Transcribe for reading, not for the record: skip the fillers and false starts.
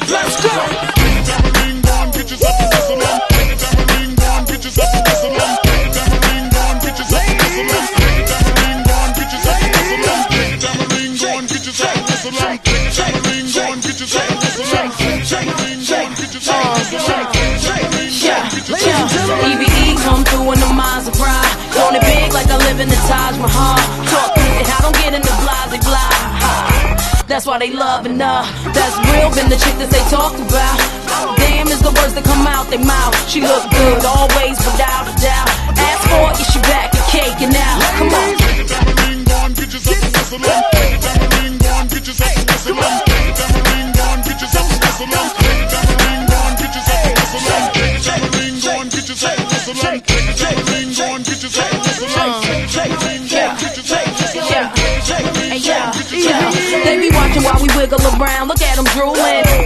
Let's go. EVE come through in the minds of pride. On it big like I live in the Taj Mahal. Talk it, I don't get in the blase blah. That's why they loving her. That's real, been the chick that they talked about. Damn is the words that come out their mouth. She look good always without a doubt. Ask for it, she back and caking out. Come on. They be watching while we wiggle around. Look at them drooling.